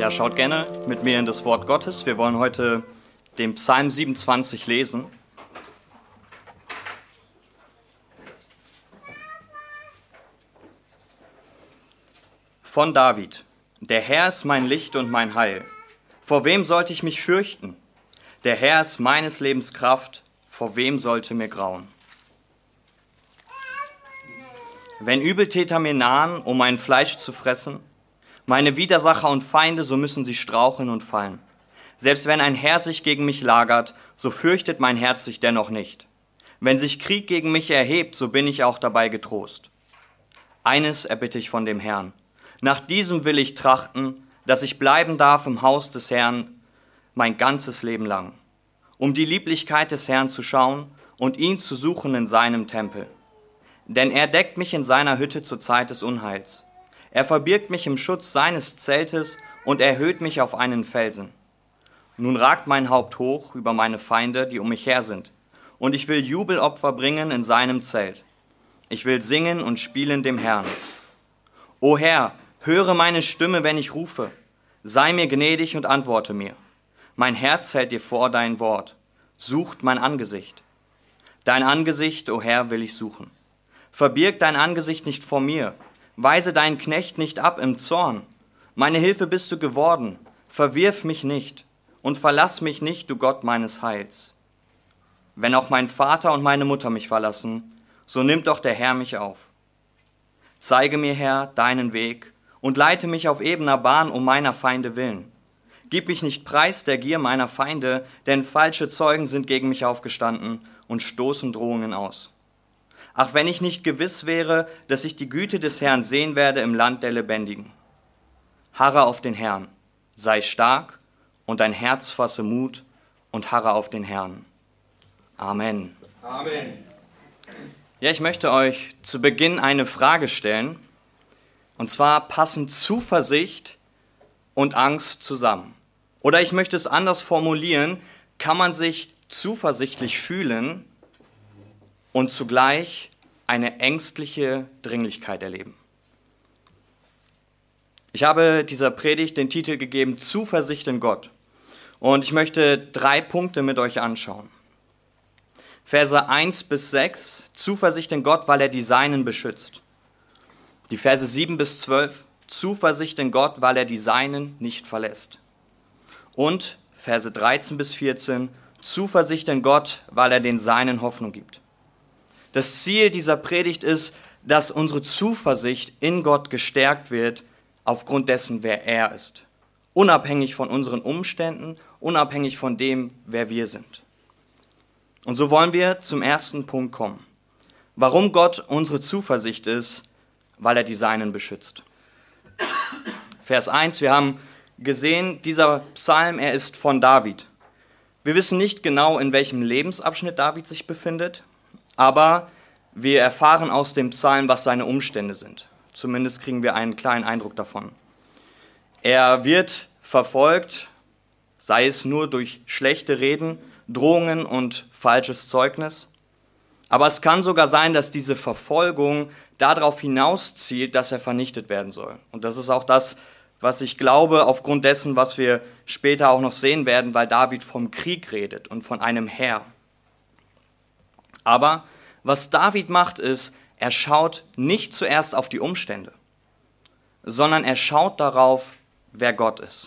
Ja, schaut gerne mit mir in das Wort Gottes. Wir wollen heute den Psalm 27 lesen. Von David. Der Herr ist mein Licht und mein Heil. Vor wem sollte ich mich fürchten? Der Herr ist meines Lebens Kraft. Vor wem sollte mir grauen? Wenn Übeltäter mir nahen, um mein Fleisch zu fressen, meine Widersacher und Feinde, so müssen sie straucheln und fallen. Selbst wenn ein Heer sich gegen mich lagert, so fürchtet mein Herz sich dennoch nicht. Wenn sich Krieg gegen mich erhebt, so bin ich auch dabei getrost. Eines erbitte ich von dem Herrn. Nach diesem will ich trachten, dass ich bleiben darf im Haus des Herrn mein ganzes Leben lang, um die Lieblichkeit des Herrn zu schauen und ihn zu suchen in seinem Tempel. Denn er deckt mich in seiner Hütte zur Zeit des Unheils. Er verbirgt mich im Schutz seines Zeltes und erhöht mich auf einen Felsen. Nun ragt mein Haupt hoch über meine Feinde, die um mich her sind, und ich will Jubelopfer bringen in seinem Zelt. Ich will singen und spielen dem Herrn. O Herr, höre meine Stimme, wenn ich rufe. Sei mir gnädig und antworte mir. Mein Herz hält dir vor dein Wort. Sucht mein Angesicht. Dein Angesicht, o Herr, will ich suchen. Verbirg dein Angesicht nicht vor mir. Weise deinen Knecht nicht ab im Zorn. Meine Hilfe bist du geworden. Verwirf mich nicht und verlass mich nicht, du Gott meines Heils. Wenn auch mein Vater und meine Mutter mich verlassen, so nimmt doch der Herr mich auf. Zeige mir, Herr, deinen Weg und leite mich auf ebener Bahn um meiner Feinde willen. Gib mich nicht preis der Gier meiner Feinde, denn falsche Zeugen sind gegen mich aufgestanden und stoßen Drohungen aus. Ach, wenn ich nicht gewiss wäre, dass ich die Güte des Herrn sehen werde im Land der Lebendigen. Harre auf den Herrn, sei stark und dein Herz fasse Mut und harre auf den Herrn. Amen. Amen. Ja, ich möchte euch zu Beginn eine Frage stellen. Und zwar, passen Zuversicht und Angst zusammen? Oder ich möchte es anders formulieren, kann man sich zuversichtlich fühlen und zugleich eine ängstliche Dringlichkeit erleben? Ich habe dieser Predigt den Titel gegeben, Zuversicht in Gott. Und ich möchte 3 Punkte mit euch anschauen. Verse 1-6, Zuversicht in Gott, weil er die Seinen beschützt. Die Verse 7-12, Zuversicht in Gott, weil er die Seinen nicht verlässt. Und Verse 13-14, Zuversicht in Gott, weil er den Seinen Hoffnung gibt. Das Ziel dieser Predigt ist, dass unsere Zuversicht in Gott gestärkt wird, aufgrund dessen, wer er ist. Unabhängig von unseren Umständen, unabhängig von dem, wer wir sind. Und so wollen wir zum ersten Punkt kommen. Warum Gott unsere Zuversicht ist, weil er die Seinen beschützt. Vers 1, wir haben gesehen, dieser Psalm, er ist von David. Wir wissen nicht genau, in welchem Lebensabschnitt David sich befindet, aber wir erfahren aus dem Psalm, was seine Umstände sind. Zumindest kriegen wir einen kleinen Eindruck davon. Er wird verfolgt, sei es nur durch schlechte Reden, Drohungen und falsches Zeugnis. Aber es kann sogar sein, dass diese Verfolgung darauf hinauszielt, dass er vernichtet werden soll. Und das ist auch das, was ich glaube, aufgrund dessen, was wir später auch noch sehen werden, weil David vom Krieg redet und von einem Heer. Aber was David macht, ist, er schaut nicht zuerst auf die Umstände, sondern er schaut darauf, wer Gott ist.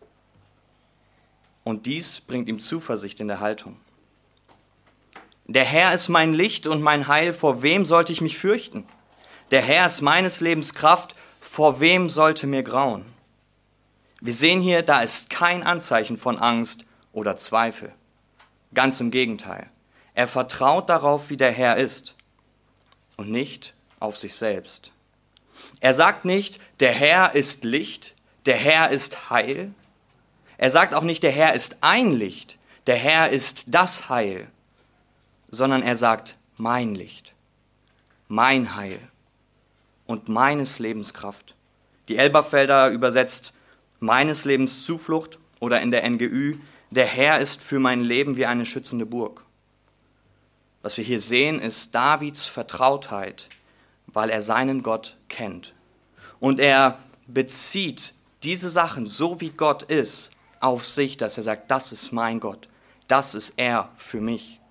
Und dies bringt ihm Zuversicht in der Haltung. Der Herr ist mein Licht und mein Heil, vor wem sollte ich mich fürchten? Der Herr ist meines Lebens Kraft, vor wem sollte mir grauen? Wir sehen hier, da ist kein Anzeichen von Angst oder Zweifel. Ganz im Gegenteil. Er vertraut darauf, wie der Herr ist und nicht auf sich selbst. Er sagt nicht, der Herr ist Licht, der Herr ist Heil. Er sagt auch nicht, der Herr ist ein Licht, der Herr ist das Heil, sondern er sagt, mein Licht, mein Heil und meines Lebens Kraft. Die Elberfelder übersetzt meines Lebens Zuflucht oder in der NGÜ, der Herr ist für mein Leben wie eine schützende Burg. Was wir hier sehen, ist Davids Vertrautheit, weil er seinen Gott kennt. Und er bezieht diese Sachen, so wie Gott ist, auf sich, dass er sagt, das ist mein Gott, das ist er für mich.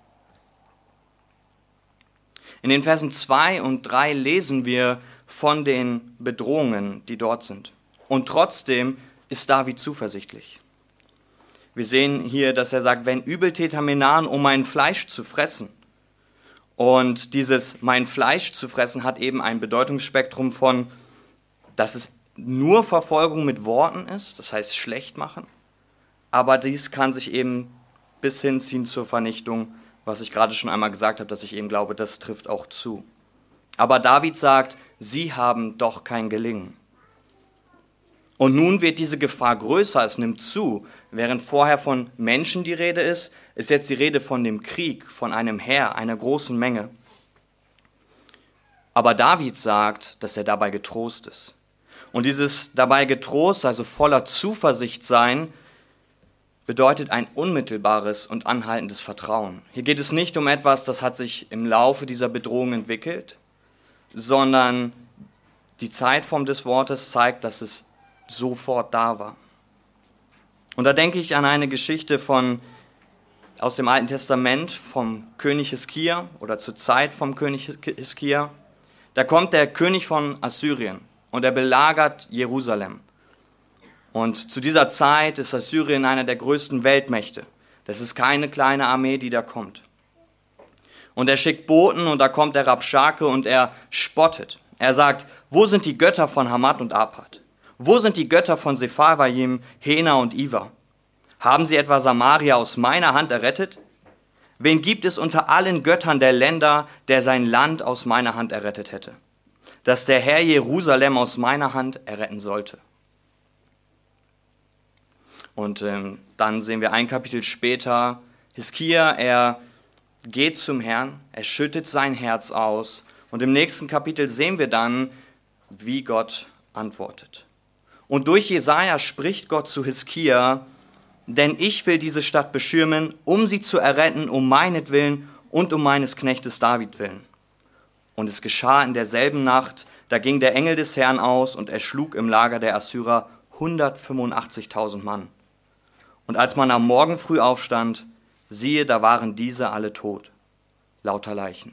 In den Versen 2 und 3 lesen wir von den Bedrohungen, die dort sind. Und trotzdem ist David zuversichtlich. Wir sehen hier, dass er sagt, wenn Übeltäter mir nahen, um mein Fleisch zu fressen. Und dieses mein Fleisch zu fressen hat eben ein Bedeutungsspektrum von, dass es nur Verfolgung mit Worten ist, das heißt schlecht machen. Aber dies kann sich eben bis hinziehen zur Vernichtung, was ich gerade schon einmal gesagt habe, dass ich eben glaube, das trifft auch zu. Aber David sagt, sie haben doch kein Gelingen. Und nun wird diese Gefahr größer, es nimmt zu. Während vorher von Menschen die Rede ist, ist jetzt die Rede von dem Krieg, von einem Heer, einer großen Menge. Aber David sagt, dass er dabei getrost ist. Und dieses dabei getrost, also voller Zuversicht sein, bedeutet ein unmittelbares und anhaltendes Vertrauen. Hier geht es nicht um etwas, das hat sich im Laufe dieser Bedrohung entwickelt, sondern die Zeitform des Wortes zeigt, dass es sofort da war. Und da denke ich an eine Geschichte aus dem Alten Testament vom König Hiskia oder zur Zeit vom König Hiskia. Da kommt der König von Assyrien und er belagert Jerusalem. Und zu dieser Zeit ist Assyrien einer der größten Weltmächte. Das ist keine kleine Armee, die da kommt. Und er schickt Boten und da kommt der Rabschake und er spottet. Er sagt, wo sind die Götter von Hamat und Arpad? Wo sind die Götter von Sepharvaim, Hena und Iva? Haben sie etwa Samaria aus meiner Hand errettet? Wen gibt es unter allen Göttern der Länder, der sein Land aus meiner Hand errettet hätte? Dass der Herr Jerusalem aus meiner Hand erretten sollte. Und dann sehen wir ein Kapitel später, Hiskia, er geht zum Herrn, er schüttet sein Herz aus. Und im nächsten Kapitel sehen wir dann, wie Gott antwortet. Und durch Jesaja spricht Gott zu Hiskia, denn ich will diese Stadt beschirmen, um sie zu erretten, um meinetwillen und um meines Knechtes David willen. Und es geschah in derselben Nacht, da ging der Engel des Herrn aus und erschlug im Lager der Assyrer 185.000 Mann. Und als man am Morgen früh aufstand, siehe, da waren diese alle tot, lauter Leichen.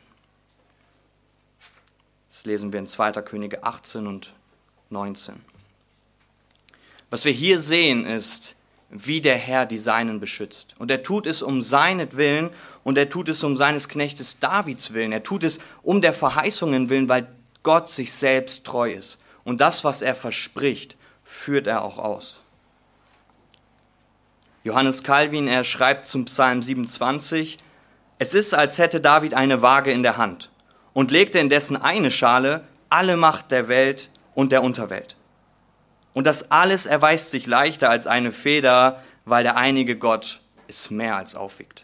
Das lesen wir in 2. Könige 18 und 19. Was wir hier sehen, ist, wie der Herr die Seinen beschützt. Und er tut es um seinetwillen und er tut es um seines Knechtes Davids willen. Er tut es um der Verheißungen willen, weil Gott sich selbst treu ist. Und das, was er verspricht, führt er auch aus. Johannes Calvin, er schreibt zum Psalm 27, es ist, als hätte David eine Waage in der Hand und legte in dessen eine Schale alle Macht der Welt und der Unterwelt. Und das alles erweist sich leichter als eine Feder, weil der einige Gott es mehr als aufwiegt.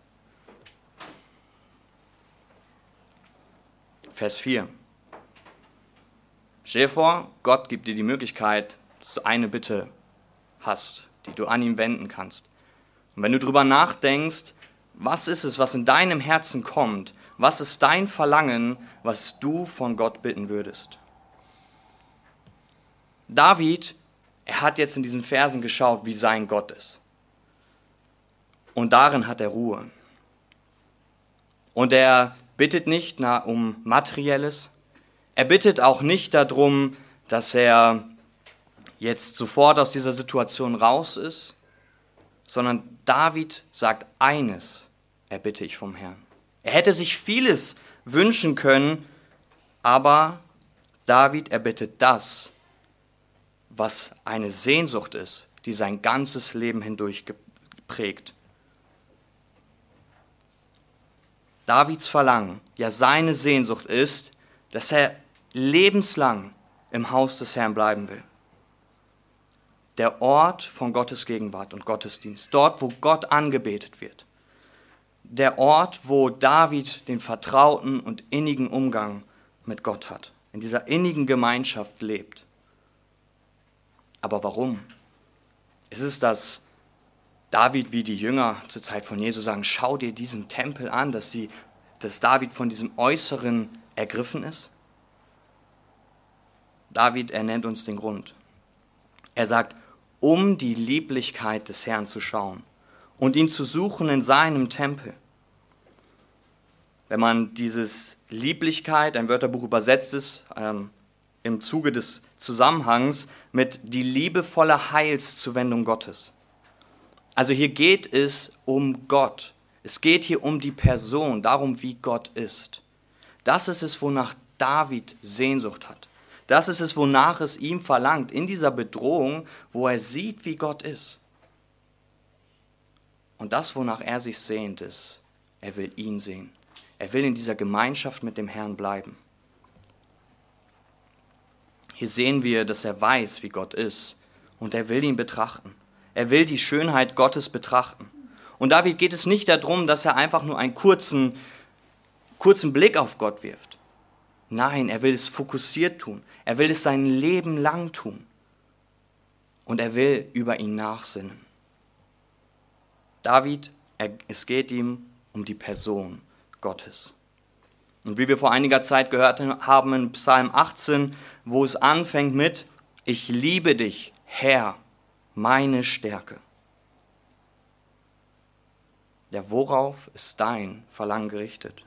Vers 4. Stell dir vor, Gott gibt dir die Möglichkeit, dass du eine Bitte hast, die du an ihn wenden kannst. Und wenn du drüber nachdenkst, was ist es, was in deinem Herzen kommt, was ist dein Verlangen, was du von Gott bitten würdest? David, er hat jetzt in diesen Versen geschaut, wie sein Gott ist. Und darin hat er Ruhe. Und er bittet nicht um Materielles. Er bittet auch nicht darum, dass er jetzt sofort aus dieser Situation raus ist, sondern David sagt eines, erbitte ich vom Herrn. Er hätte sich vieles wünschen können, aber David erbittet das, was eine Sehnsucht ist, die sein ganzes Leben hindurch geprägt. Davids Verlangen, ja seine Sehnsucht ist, dass er lebenslang im Haus des Herrn bleiben will. Der Ort von Gottes Gegenwart und Gottesdienst, dort, wo Gott angebetet wird. Der Ort, wo David den vertrauten und innigen Umgang mit Gott hat, in dieser innigen Gemeinschaft lebt. Aber warum? Ist es, dass David wie die Jünger zur Zeit von Jesus sagen, schau dir diesen Tempel an, dass David von diesem Äußeren ergriffen ist? David, er nennt uns den Grund. Er sagt, um die Lieblichkeit des Herrn zu schauen und ihn zu suchen in seinem Tempel. Wenn man dieses Lieblichkeit, ein Wörterbuch übersetzt ist, im Zuge des Zusammenhangs mit die liebevolle Heilszuwendung Gottes. Also hier geht es um Gott. Es geht hier um die Person, darum, wie Gott ist. Das ist es, wonach David Sehnsucht hat. Das ist es, wonach es ihm verlangt, in dieser Bedrohung, wo er sieht, wie Gott ist. Und das, wonach er sich sehnt, ist, er will ihn sehen. Er will in dieser Gemeinschaft mit dem Herrn bleiben. Hier sehen wir, dass er weiß, wie Gott ist, und er will ihn betrachten. Er will die Schönheit Gottes betrachten. Und David geht es nicht darum, dass er einfach nur einen kurzen Blick auf Gott wirft. Nein, er will es fokussiert tun. Er will es sein Leben lang tun. Und er will über ihn nachsinnen. David, es geht ihm um die Person Gottes. Und wie wir vor einiger Zeit gehört haben in Psalm 18, wo es anfängt mit, ich liebe dich, Herr, meine Stärke. Ja, worauf ist dein Verlangen gerichtet?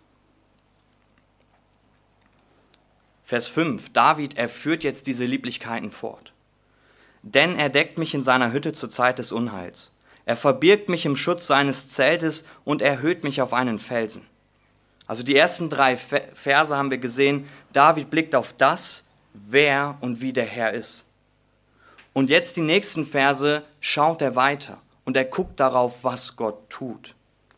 Vers 5, David, er führt jetzt diese Lieblichkeiten fort. Denn er deckt mich in seiner Hütte zur Zeit des Unheils. Er verbirgt mich im Schutz seines Zeltes und erhöht mich auf einen Felsen. Also die ersten 3 Verse haben wir gesehen, David blickt auf das, wer und wie der Herr ist. Und jetzt die nächsten Verse schaut er weiter und er guckt darauf, was Gott tut.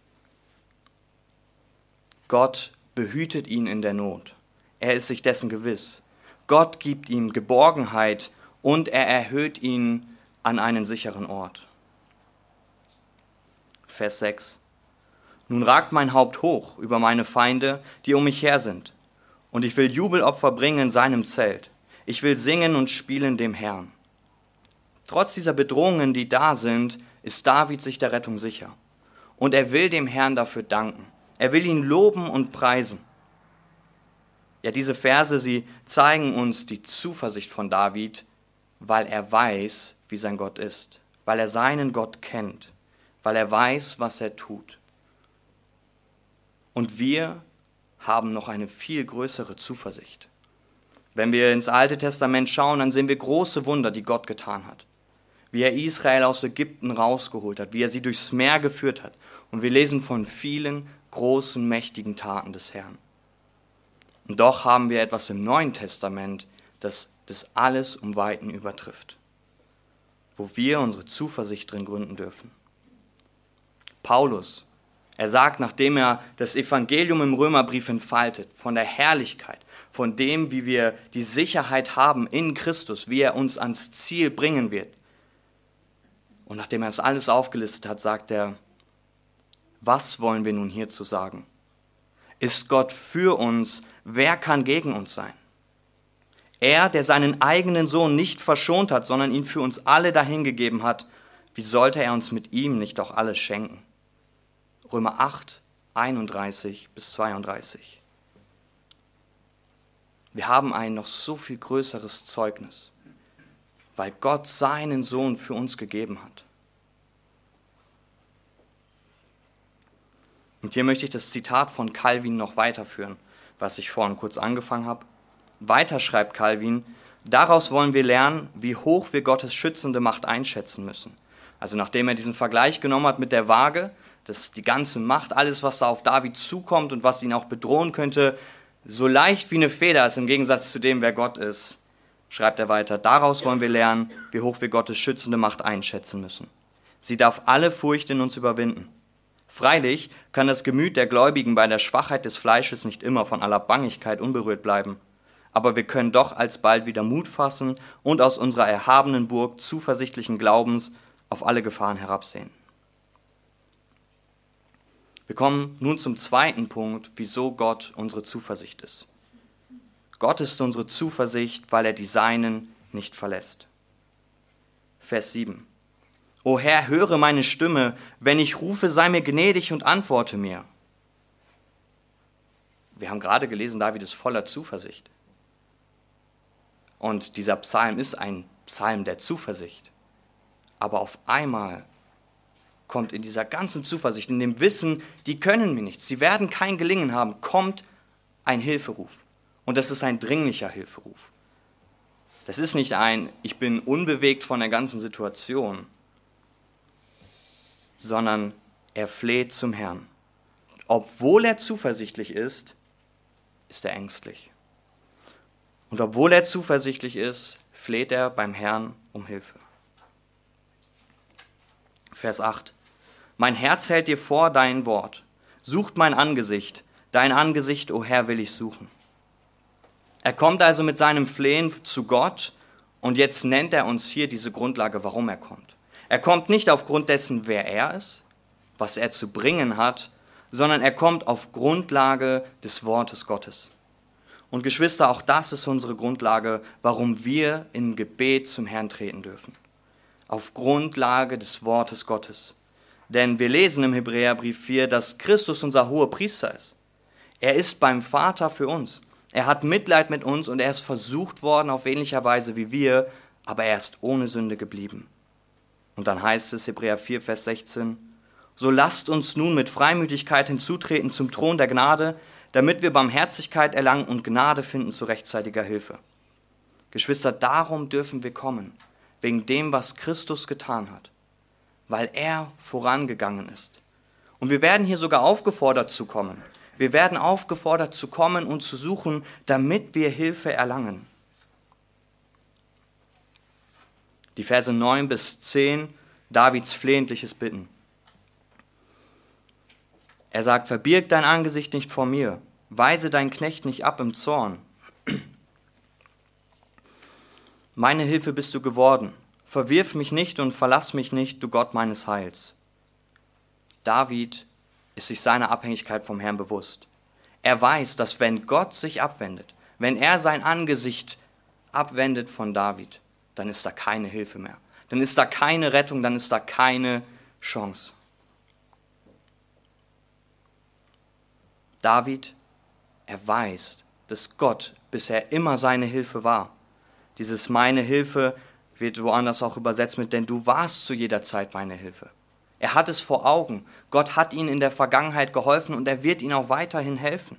Gott behütet ihn in der Not. Er ist sich dessen gewiss. Gott gibt ihm Geborgenheit und er erhöht ihn an einen sicheren Ort. Vers 6. Nun ragt mein Haupt hoch über meine Feinde, die um mich her sind. Und ich will Jubelopfer bringen in seinem Zelt. Ich will singen und spielen dem Herrn. Trotz dieser Bedrohungen, die da sind, ist David sich der Rettung sicher. Und er will dem Herrn dafür danken. Er will ihn loben und preisen. Ja, diese Verse, sie zeigen uns die Zuversicht von David, weil er weiß, wie sein Gott ist. Weil er seinen Gott kennt. Weil er weiß, was er tut. Und wir haben noch eine viel größere Zuversicht. Wenn wir ins Alte Testament schauen, dann sehen wir große Wunder, die Gott getan hat. Wie er Israel aus Ägypten rausgeholt hat, wie er sie durchs Meer geführt hat. Und wir lesen von vielen großen, mächtigen Taten des Herrn. Und doch haben wir etwas im Neuen Testament, das das alles um Weiten übertrifft. Wo wir unsere Zuversicht drin gründen dürfen. Paulus, er sagt, nachdem er das Evangelium im Römerbrief entfaltet, von der Herrlichkeit, von dem, wie wir die Sicherheit haben in Christus, wie er uns ans Ziel bringen wird. Und nachdem er das alles aufgelistet hat, sagt er, was wollen wir nun hierzu sagen? Ist Gott für uns, wer kann gegen uns sein? Er, der seinen eigenen Sohn nicht verschont hat, sondern ihn für uns alle dahingegeben hat, wie sollte er uns mit ihm nicht auch alles schenken? Römer 8, 31 bis 32. Wir haben ein noch so viel größeres Zeugnis, weil Gott seinen Sohn für uns gegeben hat. Und hier möchte ich das Zitat von Calvin noch weiterführen, was ich vorhin kurz angefangen habe. Weiter schreibt Calvin, daraus wollen wir lernen, wie hoch wir Gottes schützende Macht einschätzen müssen. Also nachdem er diesen Vergleich genommen hat mit der Waage, dass die ganze Macht, alles was da auf David zukommt und was ihn auch bedrohen könnte, so leicht wie eine Feder ist im Gegensatz zu dem, wer Gott ist, schreibt er weiter, daraus wollen wir lernen, wie hoch wir Gottes schützende Macht einschätzen müssen. Sie darf alle Furcht in uns überwinden. Freilich kann das Gemüt der Gläubigen bei der Schwachheit des Fleisches nicht immer von aller Bangigkeit unberührt bleiben, aber wir können doch alsbald wieder Mut fassen und aus unserer erhabenen Burg zuversichtlichen Glaubens auf alle Gefahren herabsehen. Wir kommen nun zum zweiten Punkt, wieso Gott unsere Zuversicht ist. Gott ist unsere Zuversicht, weil er die Seinen nicht verlässt. Vers 7. O Herr, höre meine Stimme, wenn ich rufe, sei mir gnädig und antworte mir. Wir haben gerade gelesen, David ist voller Zuversicht. Und dieser Psalm ist ein Psalm der Zuversicht. Aber auf einmal kommt in dieser ganzen Zuversicht, in dem Wissen, die können mir nichts, sie werden kein Gelingen haben, kommt ein Hilferuf. Und das ist ein dringlicher Hilferuf. Das ist nicht ein, ich bin unbewegt von der ganzen Situation, sondern er fleht zum Herrn. Obwohl er zuversichtlich ist er ängstlich. Und obwohl er zuversichtlich ist, fleht er beim Herrn um Hilfe. Vers 8. Mein Herz hält dir vor dein Wort. Sucht mein Angesicht. Dein Angesicht, o Herr, will ich suchen. Er kommt also mit seinem Flehen zu Gott und jetzt nennt er uns hier diese Grundlage, warum er kommt. Er kommt nicht aufgrund dessen, wer er ist, was er zu bringen hat, sondern er kommt auf Grundlage des Wortes Gottes. Und Geschwister, auch das ist unsere Grundlage, warum wir in Gebet zum Herrn treten dürfen. Auf Grundlage des Wortes Gottes. Denn wir lesen im Hebräerbrief 4, dass Christus unser hoher Priester ist. Er ist beim Vater für uns. Er hat Mitleid mit uns und er ist versucht worden auf ähnlicher Weise wie wir, aber er ist ohne Sünde geblieben. Und dann heißt es, Hebräer 4, Vers 16, so lasst uns nun mit Freimütigkeit hinzutreten zum Thron der Gnade, damit wir Barmherzigkeit erlangen und Gnade finden zu rechtzeitiger Hilfe. Geschwister, darum dürfen wir kommen, wegen dem, was Christus getan hat, weil er vorangegangen ist. Und wir werden hier sogar aufgefordert zu kommen. Wir werden aufgefordert zu kommen und zu suchen, damit wir Hilfe erlangen. Die Verse 9 bis 10, Davids flehentliches Bitten. Er sagt, verbirg dein Angesicht nicht vor mir, weise dein Knecht nicht ab im Zorn. Meine Hilfe bist du geworden, verwirf mich nicht und verlass mich nicht, du Gott meines Heils. David ist sich seiner Abhängigkeit vom Herrn bewusst. Er weiß, dass wenn Gott sich abwendet, wenn er sein Angesicht abwendet von David, dann ist da keine Hilfe mehr. Dann ist da keine Rettung, dann ist da keine Chance. David, er weiß, dass Gott bisher immer seine Hilfe war. Dieses meine Hilfe wird woanders auch übersetzt mit, denn du warst zu jeder Zeit meine Hilfe. Er hat es vor Augen. Gott hat ihm in der Vergangenheit geholfen und er wird ihm auch weiterhin helfen.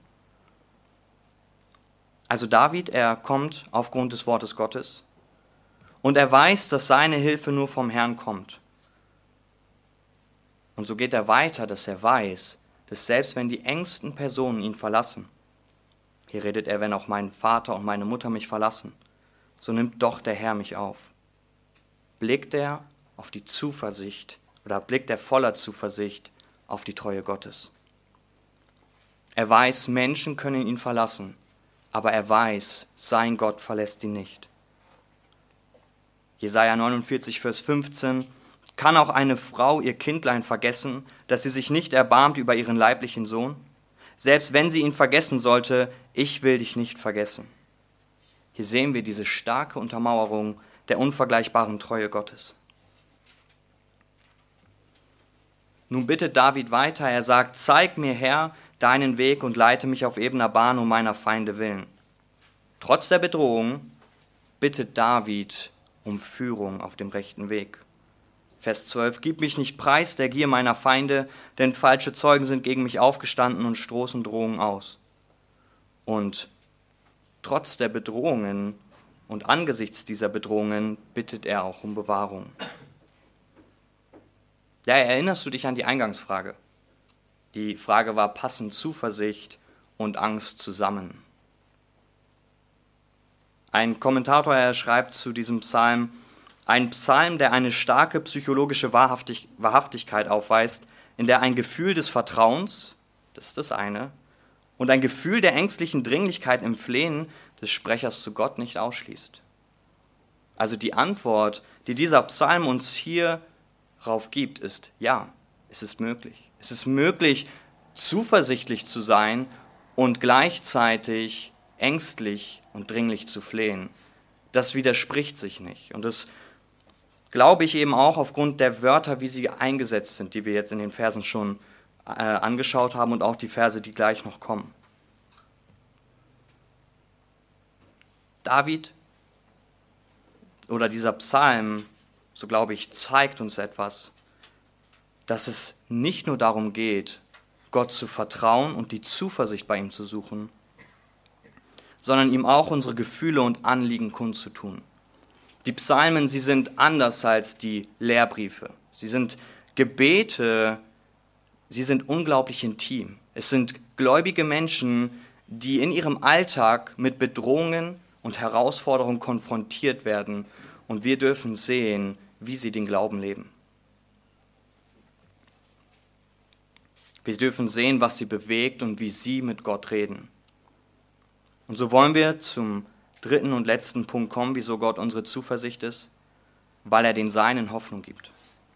Also David, er kommt aufgrund des Wortes Gottes und er weiß, dass seine Hilfe nur vom Herrn kommt. Und so geht er weiter, dass er weiß, dass selbst wenn die engsten Personen ihn verlassen, hier redet er, wenn auch mein Vater und meine Mutter mich verlassen, so nimmt doch der Herr mich auf. Blickt er auf die Zuversicht oder blickt er voller Zuversicht auf die Treue Gottes. Er weiß, Menschen können ihn verlassen, aber er weiß, sein Gott verlässt ihn nicht. Jesaja 49, Vers 15, kann auch eine Frau ihr Kindlein vergessen, dass sie sich nicht erbarmt über ihren leiblichen Sohn? Selbst wenn sie ihn vergessen sollte, ich will dich nicht vergessen. Hier sehen wir diese starke Untermauerung der unvergleichbaren Treue Gottes. Nun bittet David weiter, er sagt, zeig mir, Herr, deinen Weg und leite mich auf ebener Bahn um meiner Feinde willen. Trotz der Bedrohung bittet David um Führung auf dem rechten Weg. Vers 12, gib mich nicht preis der Gier meiner Feinde, denn falsche Zeugen sind gegen mich aufgestanden und stoßen Drohungen aus. Und trotz der Bedrohungen und angesichts dieser Bedrohungen bittet er auch um Bewahrung. Ja, erinnerst du dich an die Eingangsfrage? Die Frage war, passen Zuversicht und Angst zusammen? Ein Kommentator, er schreibt zu diesem Psalm, ein Psalm, der eine starke psychologische Wahrhaftigkeit aufweist, in der ein Gefühl des Vertrauens, das ist das eine, und ein Gefühl der ängstlichen Dringlichkeit im Flehen des Sprechers zu Gott nicht ausschließt. Also die Antwort, die dieser Psalm uns hierauf gibt, ist ja, es ist möglich. Es ist möglich, zuversichtlich zu sein und gleichzeitig ängstlich und dringlich zu flehen. Das widerspricht sich nicht. Und das glaube ich eben auch aufgrund der Wörter, wie sie eingesetzt sind, die wir jetzt in den Versen schon angeschaut haben und auch die Verse, die gleich noch kommen. oder dieser Psalm, so glaube ich, zeigt uns etwas, dass es nicht nur darum geht, Gott zu vertrauen und die Zuversicht bei ihm zu suchen, sondern ihm auch unsere Gefühle und Anliegen kundzutun. Die Psalmen, sie sind anders als die Lehrbriefe. Sie sind Gebete, sie sind unglaublich intim. Es sind gläubige Menschen, die in ihrem Alltag mit Bedrohungen und Herausforderungen konfrontiert werden, und wir dürfen sehen, wie sie den Glauben leben. Wir dürfen sehen, was sie bewegt und wie sie mit Gott reden. Und so wollen wir zum dritten und letzten Punkt kommen, wieso Gott unsere Zuversicht ist, weil er den Seinen Hoffnung gibt.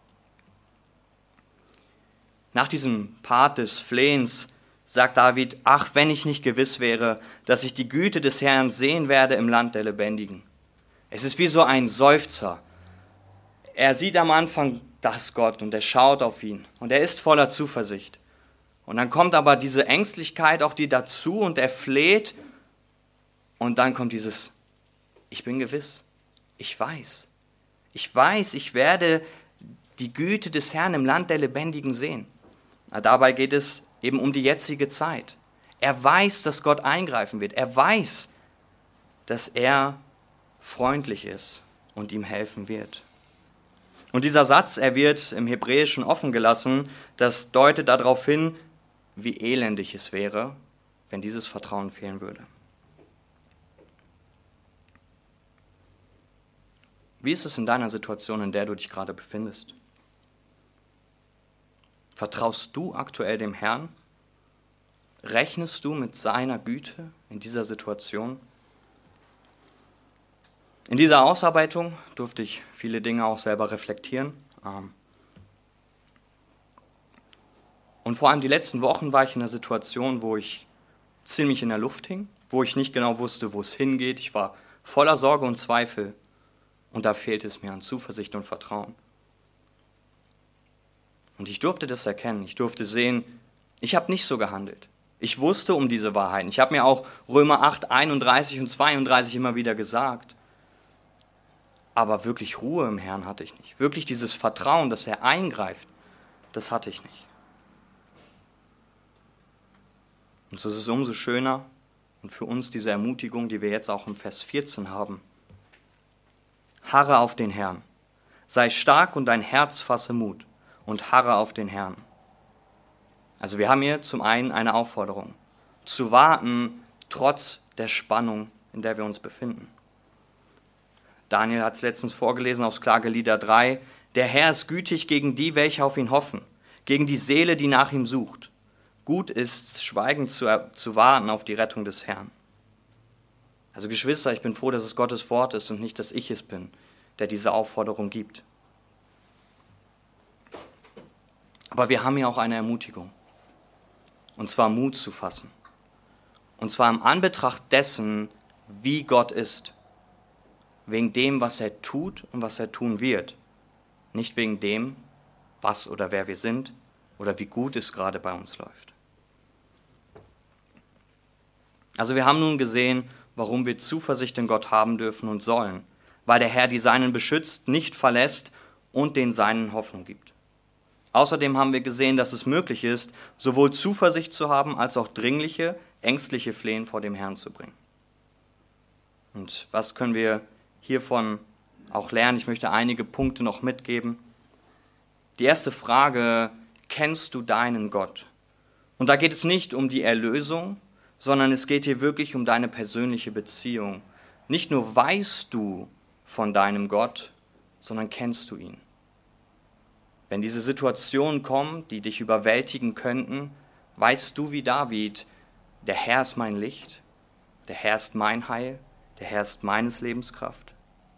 Nach diesem Part des Flehens sagt David: Ach, wenn ich nicht gewiss wäre, dass ich die Güte des Herrn sehen werde im Land der Lebendigen. Es ist wie so ein Seufzer. Er sieht am Anfang das Gott und er schaut auf ihn und er ist voller Zuversicht. Und dann kommt aber diese Ängstlichkeit auch die dazu und er fleht. Und dann kommt dieses: Ich bin gewiss, ich weiß, ich werde die Güte des Herrn im Land der Lebendigen sehen. Dabei geht es eben um die jetzige Zeit. Er weiß, dass Gott eingreifen wird. Er weiß, dass er freundlich ist und ihm helfen wird. Und dieser Satz, er wird im Hebräischen offen gelassen, das deutet darauf hin, wie elendig es wäre, wenn dieses Vertrauen fehlen würde. Wie ist es in deiner Situation, in der du dich gerade befindest? Vertraust du aktuell dem Herrn? Rechnest du mit seiner Güte in dieser Situation? In dieser Ausarbeitung durfte ich viele Dinge auch selber reflektieren. Und vor allem die letzten Wochen war ich in einer Situation, wo ich ziemlich in der Luft hing, wo ich nicht genau wusste, wo es hingeht. Ich war voller Sorge und Zweifel. Und da fehlte es mir an Zuversicht und Vertrauen. Und ich durfte das erkennen. Ich durfte sehen, ich habe nicht so gehandelt. Ich wusste um diese Wahrheiten. Ich habe mir auch Römer 8, 31 und 32 immer wieder gesagt. Aber wirklich Ruhe im Herrn hatte ich nicht. Wirklich dieses Vertrauen, dass er eingreift, das hatte ich nicht. Und so ist es umso schöner und für uns diese Ermutigung, die wir jetzt auch im Vers 14 haben. Harre auf den Herrn. Sei stark und dein Herz fasse Mut und harre auf den Herrn. Also wir haben hier zum einen eine Aufforderung, zu warten trotz der Spannung, in der wir uns befinden. Daniel hat es letztens vorgelesen aus Klagelieder 3. Der Herr ist gütig gegen die, welche auf ihn hoffen, gegen die Seele, die nach ihm sucht. Gut ist's, schweigend zu warten auf die Rettung des Herrn. Also Geschwister, ich bin froh, dass es Gottes Wort ist und nicht, dass ich es bin, der diese Aufforderung gibt. Aber wir haben hier auch eine Ermutigung. Und zwar Mut zu fassen. Und zwar im Anbetracht dessen, wie Gott ist. Wegen dem, was er tut und was er tun wird. Nicht wegen dem, was oder wer wir sind oder wie gut es gerade bei uns läuft. Also wir haben nun gesehen, warum wir Zuversicht in Gott haben dürfen und sollen. Weil der Herr die Seinen beschützt, nicht verlässt und den Seinen Hoffnung gibt. Außerdem haben wir gesehen, dass es möglich ist, sowohl Zuversicht zu haben, als auch dringliche, ängstliche Flehen vor dem Herrn zu bringen. Und was können wir hiervon auch lernen? Ich möchte einige Punkte noch mitgeben. Die erste Frage: Kennst du deinen Gott? Und da geht es nicht um die Erlösung, sondern es geht hier wirklich um deine persönliche Beziehung. Nicht nur weißt du von deinem Gott, sondern kennst du ihn. Wenn diese Situationen kommen, die dich überwältigen könnten, weißt du wie David: Der Herr ist mein Licht, der Herr ist mein Heil, der Herr ist meines Lebens Kraft.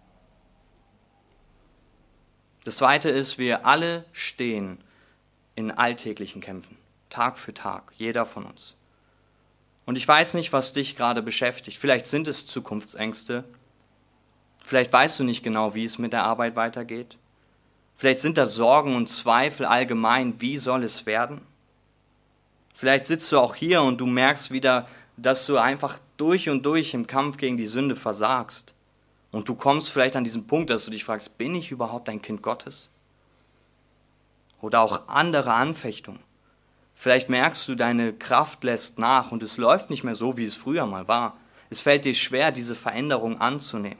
Das Zweite ist, wir alle stehen in alltäglichen Kämpfen, Tag für Tag, jeder von uns. Und ich weiß nicht, was dich gerade beschäftigt. Vielleicht sind es Zukunftsängste. Vielleicht weißt du nicht genau, wie es mit der Arbeit weitergeht. Vielleicht sind da Sorgen und Zweifel allgemein, wie soll es werden? Vielleicht sitzt du auch hier und du merkst wieder, dass du einfach durch und durch im Kampf gegen die Sünde versagst. Und du kommst vielleicht an diesen Punkt, dass du dich fragst, bin ich überhaupt ein Kind Gottes? Oder auch andere Anfechtungen. Vielleicht merkst du, deine Kraft lässt nach und es läuft nicht mehr so, wie es früher mal war. Es fällt dir schwer, diese Veränderung anzunehmen.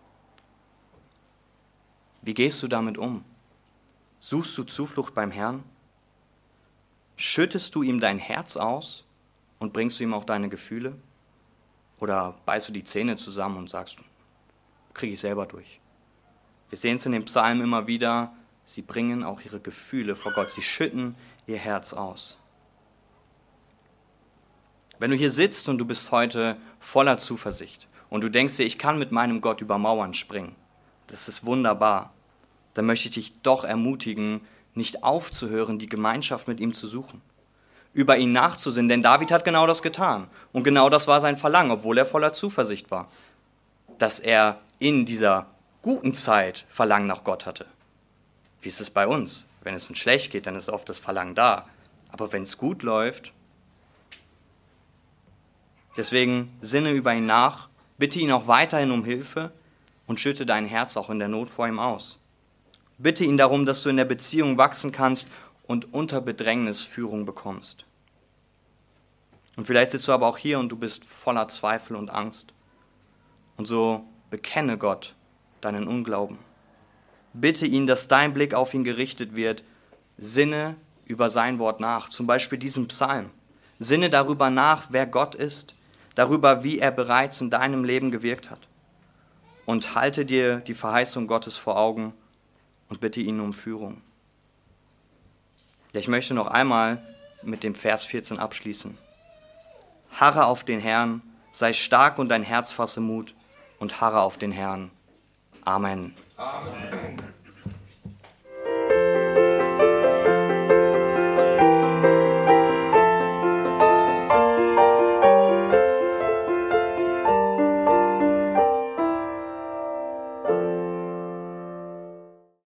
Wie gehst du damit um? Suchst du Zuflucht beim Herrn? Schüttest du ihm dein Herz aus und bringst du ihm auch deine Gefühle? Oder beißt du die Zähne zusammen und sagst, kriege ich selber durch? Wir sehen es in dem Psalm immer wieder, sie bringen auch ihre Gefühle vor Gott, sie schütten ihr Herz aus. Wenn du hier sitzt und du bist heute voller Zuversicht und du denkst dir, ich kann mit meinem Gott über Mauern springen, das ist wunderbar, dann möchte ich dich doch ermutigen, nicht aufzuhören, die Gemeinschaft mit ihm zu suchen, über ihn nachzusinnen, denn David hat genau das getan und genau das war sein Verlangen, obwohl er voller Zuversicht war, dass er in dieser guten Zeit Verlangen nach Gott hatte. Wie ist es bei uns? Wenn es uns schlecht geht, dann ist oft das Verlangen da, aber wenn es gut läuft, deswegen sinne über ihn nach, bitte ihn auch weiterhin um Hilfe und schütte dein Herz auch in der Not vor ihm aus. Bitte ihn darum, dass du in der Beziehung wachsen kannst und unter Bedrängnis Führung bekommst. Und vielleicht sitzt du aber auch hier und du bist voller Zweifel und Angst. Und so bekenne Gott deinen Unglauben. Bitte ihn, dass dein Blick auf ihn gerichtet wird. Sinne über sein Wort nach, zum Beispiel diesen Psalm. Sinne darüber nach, wer Gott ist, darüber, wie er bereits in deinem Leben gewirkt hat. Und halte dir die Verheißung Gottes vor Augen und bitte ihn um Führung. Ja, ich möchte noch einmal mit dem Vers 14 abschließen. Harre auf den Herrn, sei stark und dein Herz fasse Mut und harre auf den Herrn. Amen. Amen.